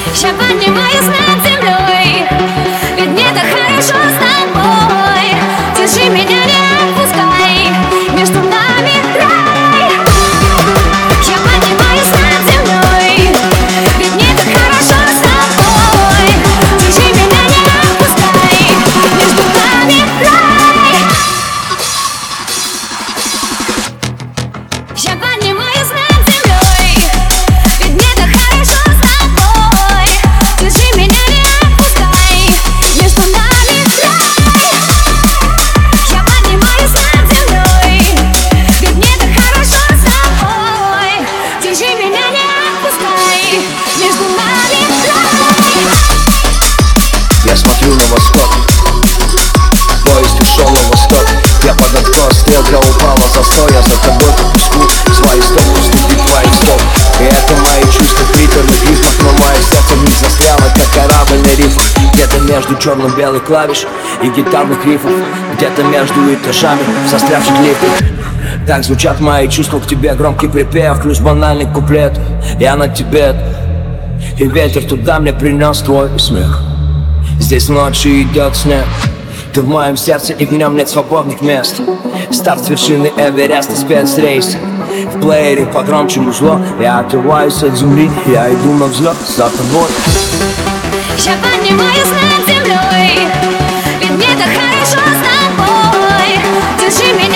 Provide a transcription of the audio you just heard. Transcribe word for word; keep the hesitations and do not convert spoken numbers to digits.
Я поднимаюсь над землей, ведь мне так хорошо с тобой. Держи меня, не отпускай, между нами рай. Я поднимаюсь над землей, ведь мне так хорошо с тобой. Держи меня, не отпускай, между нами рай. Я поднимаюсь над землей, ведь мне так хорошо с тобой. Держи меня, не отпускай, между нами рай. Я поднимаюсь над землей, ведь мне так хорошо с тобой. Держи меня, не отпускай, между нами рай. Я смотрю на восток, поезд ушел на восток. Я под откос, стрелка упала, застой. Я за тобой по песку, свои стопы ступит твоих стоп. И это мои чувства в приторных рифмах, но мое сердце в них застряло, как корабль на рифах. Где-то между черно-белых клавиш и гитарных рифов, где-то между этажами застрявших лифтов. Так звучат мои чувства к тебе, громкий припев плюс банальный куплет. Я на тебе, и ветер туда мне принес твой смех. Здесь ночью идет снег, ты в моем сердце, и в нем нет свободных мест. Старт с вершины Эвереста, спецрейс. В плеере погромче музло. Я отрываюсь от земли, я иду на взлет за тобой. Я поднимаюсь над землей, ведь мне так хорошо с тобой. Держи меня,